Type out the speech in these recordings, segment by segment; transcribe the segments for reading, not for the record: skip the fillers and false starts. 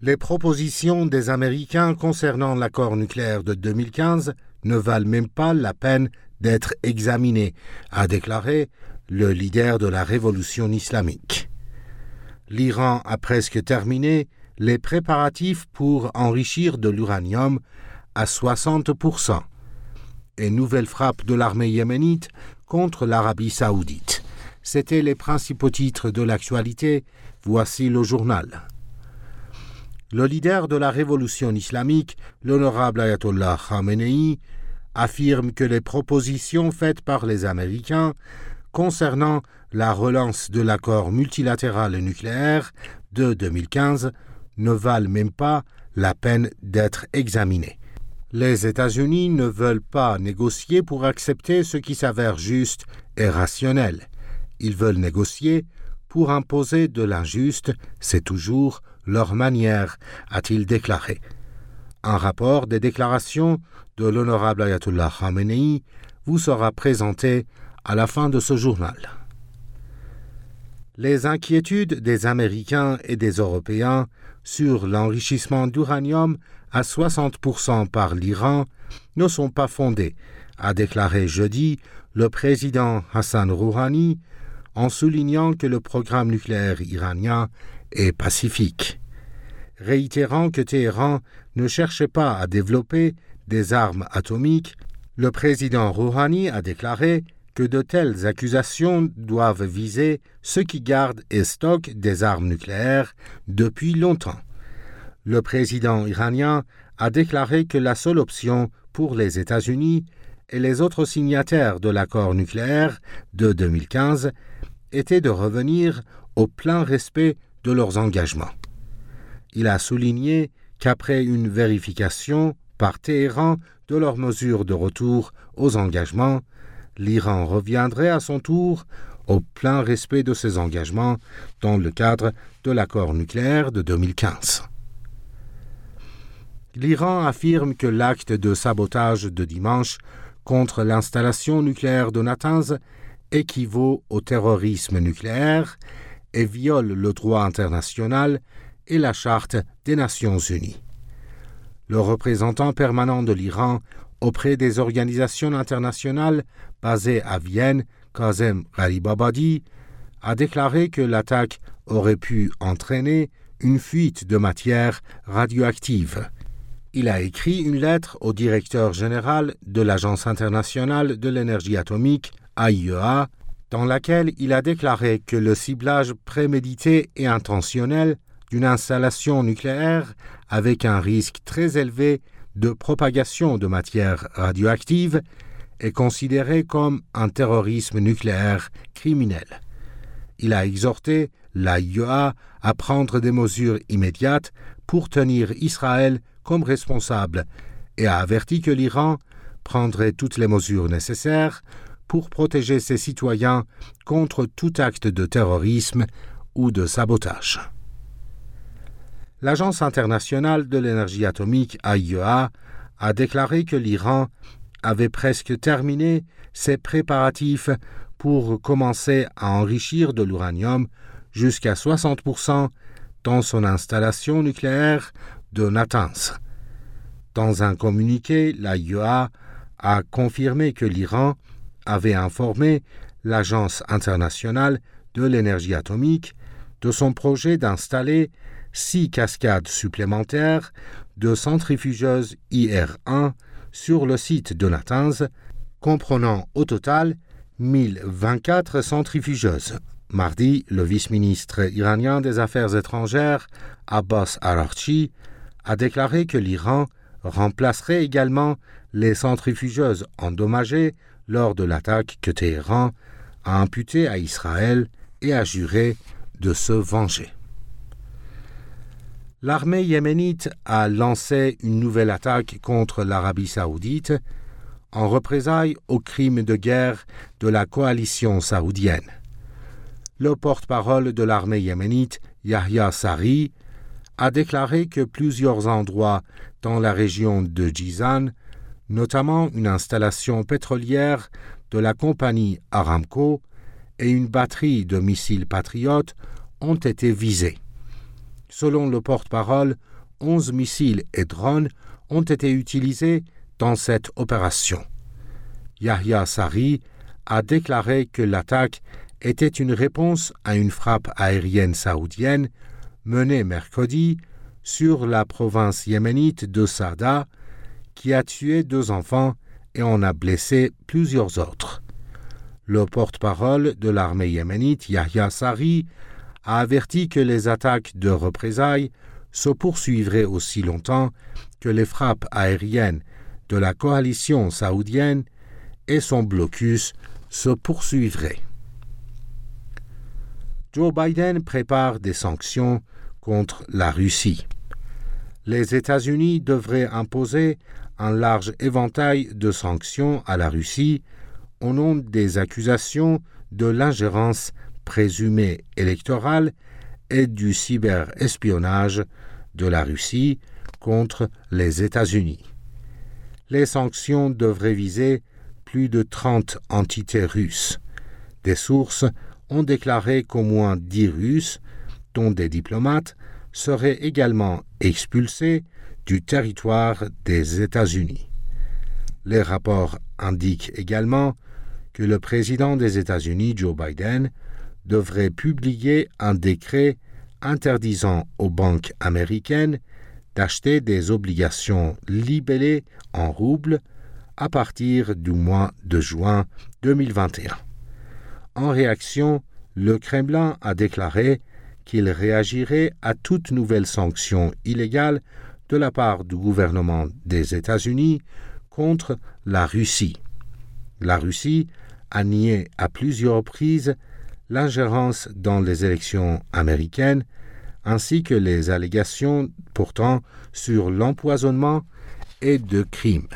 Les propositions des Américains concernant l'accord nucléaire de 2015 ne valent même pas la peine d'être examinées, a déclaré le leader de la révolution islamique. L'Iran a presque terminé les préparatifs pour enrichir de l'uranium à 60%. Et nouvelle frappe de l'armée yéménite contre l'Arabie saoudite. C'étaient les principaux titres de l'actualité. Voici le journal. Le leader de la révolution islamique, l'honorable Ayatollah Khamenei, affirme que les propositions faites par les Américains concernant la relance de l'accord multilatéral nucléaire de 2015 ne valent même pas la peine d'être examinées. Les États-Unis ne veulent pas négocier pour accepter ce qui s'avère juste et rationnel. Ils veulent négocier pour imposer de l'injuste, c'est toujours leur manière, a-t-il déclaré. Un rapport des déclarations de l'honorable Ayatollah Khamenei vous sera présenté à la fin de ce journal. Les inquiétudes des Américains et des Européens sur l'enrichissement d'uranium à 60% par l'Iran ne sont pas fondées, a déclaré jeudi le président Hassan Rouhani en soulignant que le programme nucléaire iranien est pacifique, réitérant que Téhéran ne cherchait pas à développer des armes atomiques. Le président Rouhani a déclaré que de telles accusations doivent viser ceux qui gardent et stockent des armes nucléaires depuis longtemps. Le président iranien a déclaré que la seule option pour les États-Unis et les autres signataires de l'accord nucléaire de 2015 était de revenir au plein respect de leurs engagements. Il a souligné qu'après une vérification par Téhéran de leurs mesures de retour aux engagements, l'Iran reviendrait à son tour au plein respect de ses engagements dans le cadre de l'accord nucléaire de 2015. L'Iran affirme que l'acte de sabotage de dimanche contre l'installation nucléaire de Natanz équivaut au terrorisme nucléaire et viole le droit international et la Charte des Nations Unies. Le représentant permanent de l'Iran auprès des organisations internationales basées à Vienne, Kazem Gharibabadi, a déclaré que l'attaque aurait pu entraîner une fuite de matière radioactive. Il a écrit une lettre au directeur général de l'Agence internationale de l'énergie atomique, AIEA, dans laquelle il a déclaré que le ciblage prémédité et intentionnel d'une installation nucléaire avec un risque très élevé de propagation de matière radioactive est considéré comme un terrorisme nucléaire criminel. Il a exhorté l'AIEA à prendre des mesures immédiates pour tenir Israël comme responsable et a averti que l'Iran prendrait toutes les mesures nécessaires pour protéger ses citoyens contre tout acte de terrorisme ou de sabotage. L'Agence internationale de l'énergie atomique AIEA a déclaré que l'Iran avait presque terminé ses préparatifs pour commencer à enrichir de l'uranium jusqu'à 60% dans son installation nucléaire de Natanz. Dans un communiqué, l'AIEA a confirmé que l'Iran avait informé l'Agence internationale de l'énergie atomique de son projet d'installer 6 cascades supplémentaires de centrifugeuses IR-1 sur le site de Natanz, comprenant au total 1024 centrifugeuses. Mardi, le vice-ministre iranien des Affaires étrangères, Abbas Araghchi, a déclaré que l'Iran remplacerait également les centrifugeuses endommagées lors de l'attaque que Téhéran a imputée à Israël et a juré de se venger. L'armée yéménite a lancé une nouvelle attaque contre l'Arabie saoudite en représailles aux crimes de guerre de la coalition saoudienne. Le porte-parole de l'armée yéménite, Yahya Sarri, a déclaré que plusieurs endroits dans la région de Jizan, notamment une installation pétrolière de la compagnie Aramco et une batterie de missiles patriotes, ont été visés. Selon le porte-parole, 11 missiles et drones ont été utilisés dans cette opération. Yahya Saree a déclaré que l'attaque était une réponse à une frappe aérienne saoudienne menée mercredi sur la province yéménite de Saada, qui a tué 2 enfants et en a blessé plusieurs autres. Le porte-parole de l'armée yéménite, Yahya Saree, a averti que les attaques de représailles se poursuivraient aussi longtemps que les frappes aériennes de la coalition saoudienne et son blocus se poursuivraient. Joe Biden prépare des sanctions contre la Russie. Les États-Unis devraient imposer un large éventail de sanctions à la Russie au nom des accusations de l'ingérence présumée électorale et du cyberespionnage de la Russie contre les États-Unis. Les sanctions devraient viser plus de 30 entités russes. Des sources ont déclaré qu'au moins 10 Russes, dont des diplomates, seraient également expulsés du territoire des États-Unis. Les rapports indiquent également que le président des États-Unis, Joe Biden, devrait publier un décret interdisant aux banques américaines d'acheter des obligations libellées en roubles à partir du mois de juin 2021. En réaction, le Kremlin a déclaré qu'il réagirait à toute nouvelle sanction illégale de la part du gouvernement des États-Unis contre la Russie. La Russie a nié à plusieurs reprises l'ingérence dans les élections américaines, ainsi que les allégations portant sur l'empoisonnement et de crimes.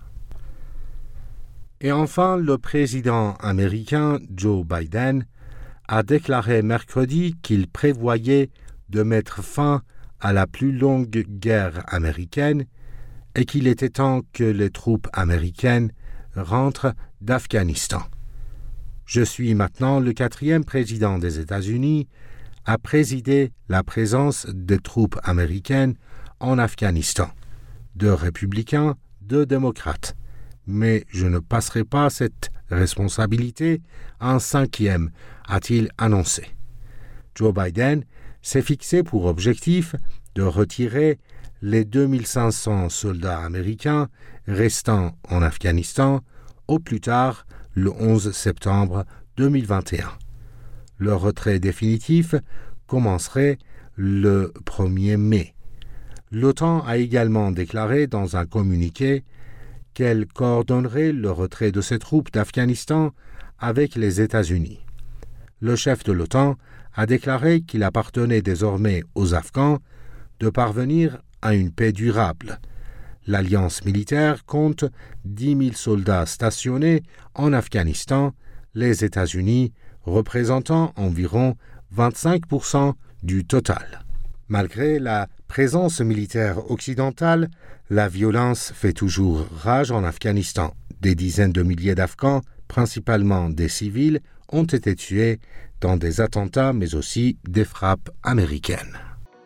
Et enfin, le président américain Joe Biden a déclaré mercredi qu'il prévoyait de mettre fin à la plus longue guerre américaine et qu'il était temps que les troupes américaines rentrent d'Afghanistan. Je suis maintenant le 4e président des États-Unis à présider la présence des troupes américaines en Afghanistan, 2 républicains, 2 démocrates. Mais je ne passerai pas cette responsabilité à un 5e, a-t-il annoncé. Joe Biden s'est fixé pour objectif de retirer les 2500 soldats américains restants en Afghanistan au plus tard le 11 septembre 2021. Le retrait définitif commencerait le 1er mai. L'OTAN a également déclaré dans un communiqué qu'elle coordonnerait le retrait de ses troupes d'Afghanistan avec les États-Unis. Le chef de l'OTAN a déclaré qu'il appartenait désormais aux Afghans de parvenir à une paix durable. L'alliance militaire compte 10 000 soldats stationnés en Afghanistan, les États-Unis représentant environ 25% du total. Malgré la présence militaire occidentale, la violence fait toujours rage en Afghanistan. Des dizaines de milliers d'Afghans, principalement des civils, ont été tués dans des attentats mais aussi des frappes américaines.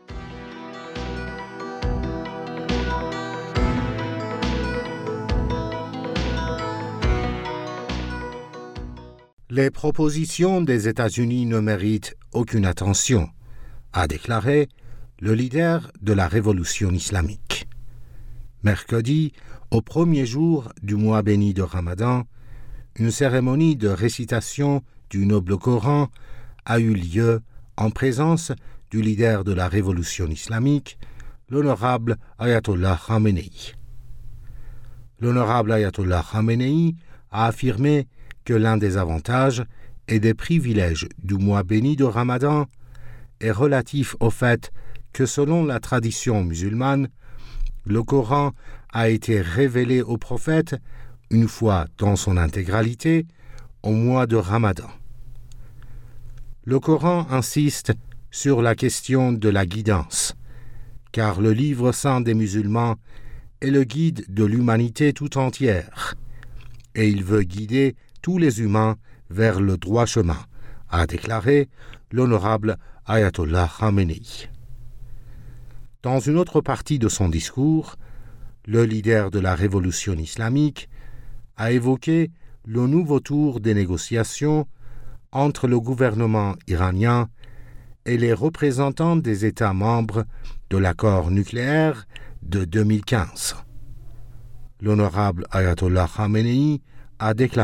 Les propositions des États-Unis ne méritent aucune attention, a déclaré le leader de la révolution islamique. Mercredi, au premier jour du mois béni de Ramadan, une cérémonie de récitation du noble Coran a eu lieu en présence du leader de la révolution islamique, l'honorable Ayatollah Khamenei. L'honorable Ayatollah Khamenei a affirmé que l'un des avantages et des privilèges du mois béni de Ramadan est relatif au fait que selon la tradition musulmane, le Coran a été révélé au prophète une fois dans son intégralité au mois de Ramadan. Le Coran insiste sur la question de la guidance, car le livre saint des musulmans est le guide de l'humanité tout entière, et il veut guider tous les humains vers le droit chemin, a déclaré l'honorable Ayatollah Khamenei. Dans une autre partie de son discours, le leader de la révolution islamique a évoqué le nouveau tour des négociations entre le gouvernement iranien et les représentants des États membres de l'accord nucléaire de 2015. L'honorable Ayatollah Khamenei a déclaré :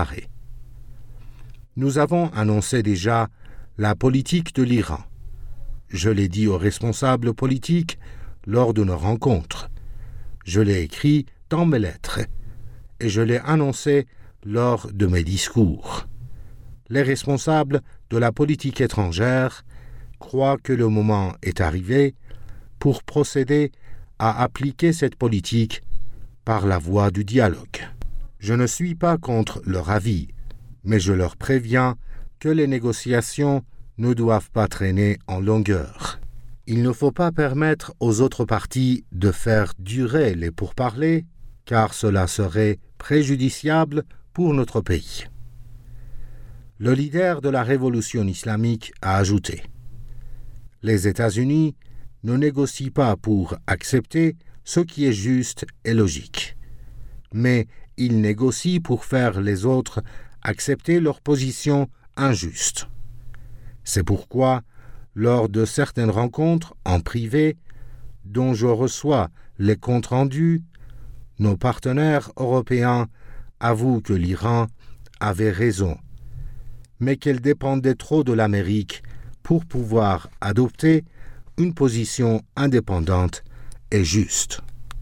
« Nous avons annoncé déjà la politique de l'Iran. Je l'ai dit aux responsables politiques lors de nos rencontres. Je l'ai écrit dans mes lettres et je l'ai annoncé lors de mes discours. Les responsables de la politique étrangère croient que le moment est arrivé pour procéder à appliquer cette politique par la voie du dialogue. Je ne suis pas contre leur avis, mais je leur préviens que les négociations ne doivent pas traîner en longueur. Il ne faut pas permettre aux autres parties de faire durer les pourparlers, car cela serait préjudiciable pour notre pays. » Le leader de la révolution islamique a ajouté : « Les États-Unis ne négocient pas pour accepter ce qui est juste et logique, mais ils négocient pour faire les autres accepter leur position injuste. C'est pourquoi, lors de certaines rencontres en privé, dont je reçois les comptes rendus, nos partenaires européens avouent que l'Iran avait raison, mais qu'elle dépendait trop de l'Amérique pour pouvoir adopter une position indépendante et juste. »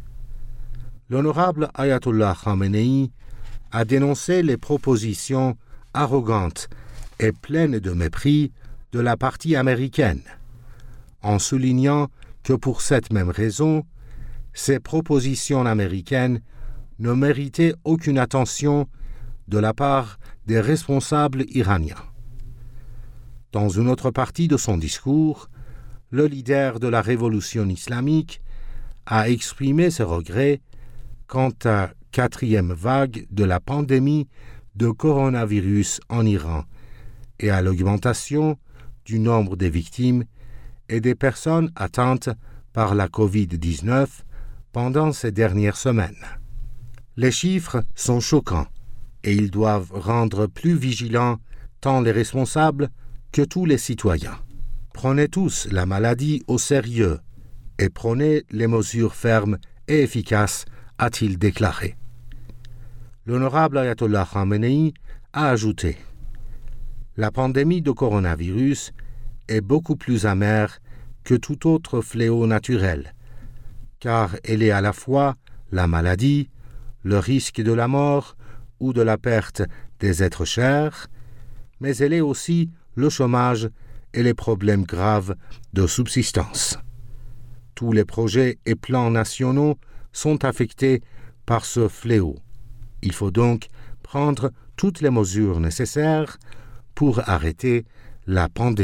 L'honorable Ayatollah Khamenei a dénoncé les propositions arrogantes et pleines de mépris de la partie américaine, en soulignant que pour cette même raison, ces propositions américaines ne méritaient aucune attention de la part des responsables iraniens. Dans une autre partie de son discours, le leader de la révolution islamique a exprimé ses regrets quant à la quatrième vague de la pandémie de coronavirus en Iran et à l'augmentation du nombre des victimes et des personnes atteintes par la COVID-19 pendant ces dernières semaines. Les chiffres sont choquants et ils doivent rendre plus vigilants tant les responsables que tous les citoyens. Prenez tous la maladie au sérieux et prenez les mesures fermes et efficaces, a-t-il déclaré. L'honorable Ayatollah Khamenei a ajouté : « La pandémie de coronavirus est beaucoup plus amère que tout autre fléau naturel, car elle est à la fois la maladie, le risque de la mort ou de la perte des êtres chers, mais elle est aussi le chômage et les problèmes graves de subsistance. Tous les projets et plans nationaux sont affectés par ce fléau. Il faut donc prendre toutes les mesures nécessaires pour arrêter la pandémie. »